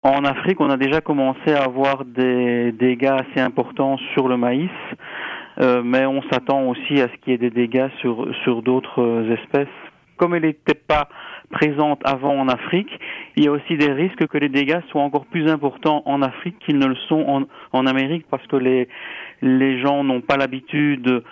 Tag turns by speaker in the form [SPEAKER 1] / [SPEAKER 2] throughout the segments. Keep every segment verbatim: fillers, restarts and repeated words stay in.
[SPEAKER 1] En Afrique, on a déjà commencé à avoir des dégâts assez importants sur le maïs, euh, mais on s'attend aussi à ce qu'il y ait des dégâts sur, sur d'autres espèces. Comme elle n'était pas présente avant en Afrique, il y a aussi des risques que les dégâts soient encore plus importants en Afrique qu'ils ne le sont en, en Amérique, parce que les, les gens n'ont pas l'habitude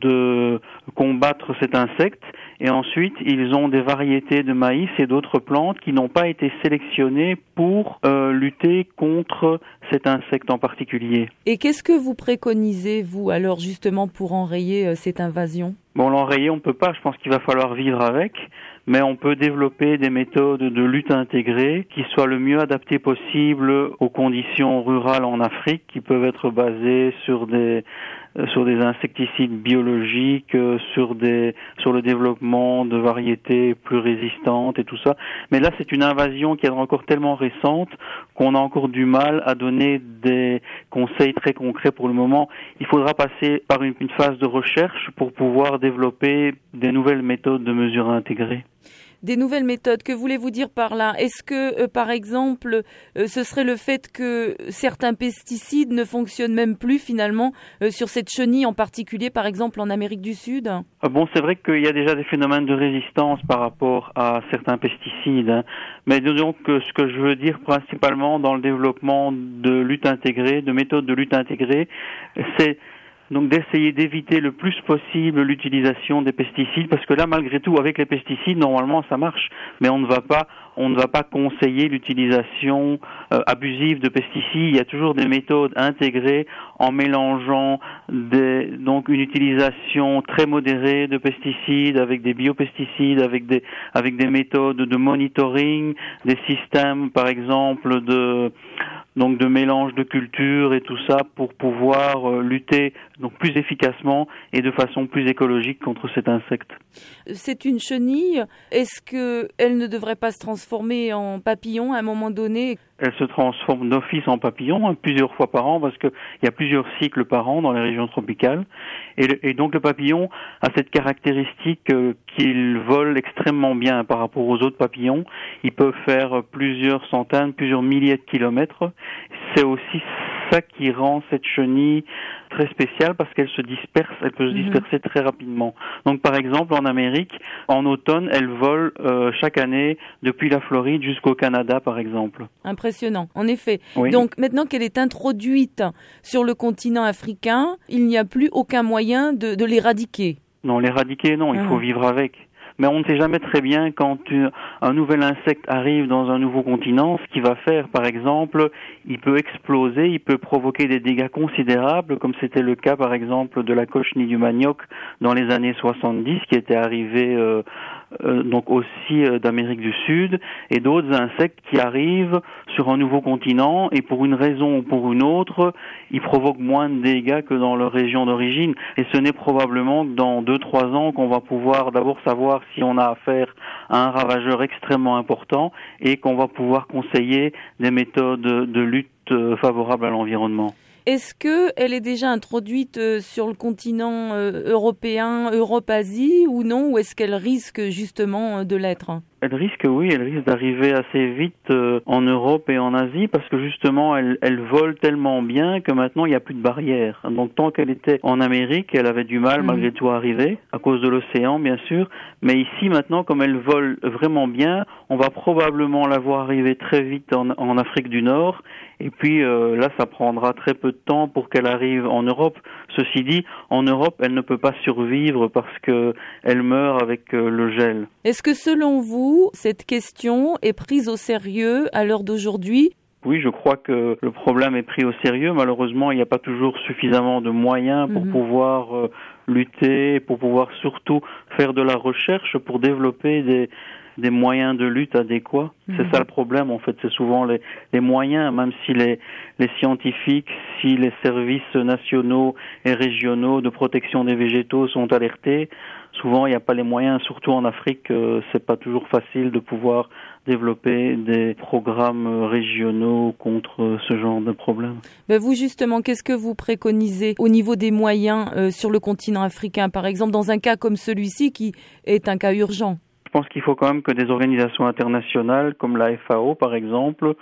[SPEAKER 1] de combattre cet insecte, et ensuite ils ont des variétés de maïs et d'autres plantes qui n'ont pas été sélectionnées pour euh, lutter contre cet insecte en particulier.
[SPEAKER 2] Et qu'est-ce que vous préconisez, vous, alors justement pour enrayer euh, cette invasion ?
[SPEAKER 1] Bon, l'enrayer, on ne peut pas, je pense qu'il va falloir vivre avec, mais on peut développer des méthodes de lutte intégrée qui soient le mieux adaptées possible aux conditions rurales en Afrique, qui peuvent être basées sur des sur des insecticides biologiques, sur des sur le développement de variétés plus résistantes et tout ça. Mais là, c'est une invasion qui est encore tellement récente qu'on a encore du mal à donner des conseils très concrets pour le moment. Il faudra passer par une, une phase de recherche pour pouvoir développer des nouvelles méthodes de mesure intégrées.
[SPEAKER 2] Des nouvelles méthodes, que voulez-vous dire par là ? Est-ce que, euh, par exemple, euh, ce serait le fait que certains pesticides ne fonctionnent même plus finalement euh, sur cette chenille en particulier, par exemple en Amérique du Sud ?
[SPEAKER 1] Ah bon, c'est vrai qu'il y a déjà des phénomènes de résistance par rapport à certains pesticides, hein. Mais disons que ce que je veux dire principalement dans le développement de lutte intégrée, de méthodes de lutte intégrée, c'est donc d'essayer d'éviter le plus possible l'utilisation des pesticides, parce que là, malgré tout, avec les pesticides, normalement, ça marche, mais on ne va pas, on ne va pas conseiller l'utilisation euh, abusive de pesticides. Il y a toujours des méthodes intégrées en mélangeant des, donc une utilisation très modérée de pesticides avec des biopesticides, avec des, avec des méthodes de monitoring, des systèmes, par exemple, de donc de mélange de cultures et tout ça pour pouvoir euh, lutter donc plus efficacement et de façon plus écologique contre cet insecte.
[SPEAKER 2] C'est une chenille. Est-ce que elle ne devrait pas se transformer en papillon à un moment donné ?
[SPEAKER 1] Elle se transforme d'office en papillon hein, plusieurs fois par an parce qu'il y a plusieurs cycles par an dans les régions tropicales. Et, le, et donc le papillon a cette caractéristique euh, qu'il vole extrêmement bien par rapport aux autres papillons. Il peut faire plusieurs centaines, plusieurs milliers de kilomètres. C'est aussi ça qui rend cette chenille très spéciale parce qu'elle se disperse, elle peut se disperser mmh. très rapidement. Donc par exemple en Amérique, en automne, elle vole euh, chaque année depuis la Floride jusqu'au Canada par exemple.
[SPEAKER 2] Impressionnant, en effet.
[SPEAKER 1] Oui.
[SPEAKER 2] Donc maintenant qu'elle est introduite sur le continent africain, il n'y a plus aucun moyen de, de l'éradiquer.
[SPEAKER 1] Non, l'éradiquer non, il mmh. faut vivre avec. Mais on ne sait jamais très bien quand une, un nouvel insecte arrive dans un nouveau continent, ce qu'il va faire. Par exemple, il peut exploser, il peut provoquer des dégâts considérables, comme c'était le cas par exemple de la cochenille du manioc dans les années soixante-dix, qui était arrivée euh, euh, donc aussi euh, d'Amérique du Sud, et d'autres insectes qui arrivent sur un nouveau continent et pour une raison ou pour une autre, ils provoquent moins de dégâts que dans leur région d'origine. Et ce n'est probablement que dans deux trois ans qu'on va pouvoir d'abord savoir si on a affaire à un ravageur extrêmement important et qu'on va pouvoir conseiller des méthodes de lutte favorables à l'environnement.
[SPEAKER 2] Est-ce qu'elle est déjà introduite sur le continent européen, Europe-Asie ou non, ou est-ce qu'elle risque justement de l'être ?
[SPEAKER 1] Elle risque, oui, elle risque d'arriver assez vite euh, en Europe et en Asie parce que justement, elle, elle vole tellement bien que maintenant, il n'y a plus de barrière. Donc, tant qu'elle était en Amérique, elle avait du mal, mmh. malgré tout, à arriver, à cause de l'océan, bien sûr. Mais ici, maintenant, comme elle vole vraiment bien, on va probablement la voir arriver très vite en, en Afrique du Nord. Et puis, euh, là, ça prendra très peu de temps pour qu'elle arrive en Europe. Ceci dit, en Europe, elle ne peut pas survivre parce que elle meurt avec euh, le gel.
[SPEAKER 2] Est-ce que, selon vous, cette question est prise au sérieux à l'heure d'aujourd'hui ?
[SPEAKER 1] Oui, je crois que le problème est pris au sérieux. Malheureusement, il n'y a pas toujours suffisamment de moyens pour mmh. pouvoir euh, lutter, pour pouvoir surtout faire de la recherche, pour développer des, des moyens de lutte adéquats. Mmh. C'est ça le problème, en fait. C'est souvent les, les moyens, même si les, les scientifiques, si les services nationaux et régionaux de protection des végétaux sont alertés, souvent il n'y a pas les moyens, surtout en Afrique, euh, c'est pas toujours facile de pouvoir développer des programmes régionaux contre ce genre de problème.
[SPEAKER 2] Ben vous justement, qu'est-ce que vous préconisez au niveau des moyens euh, sur le continent africain, par exemple dans un cas comme celui-ci qui est un cas urgent ?
[SPEAKER 1] Je pense qu'il faut quand même que des organisations internationales comme la F A O par exemple,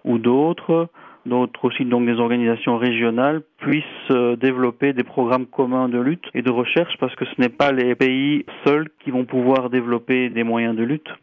[SPEAKER 1] ou d'autres, d'autres aussi donc des organisations régionales puissent euh, développer des programmes communs de lutte et de recherche, parce que ce n'est pas les pays seuls qui vont pouvoir développer des moyens de lutte.